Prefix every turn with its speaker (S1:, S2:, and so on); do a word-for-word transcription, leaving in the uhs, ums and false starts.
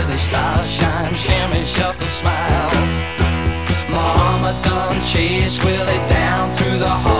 S1: Willie style, shine, shimmy, shuffle, smile. Mama done chased Willie down through the hall.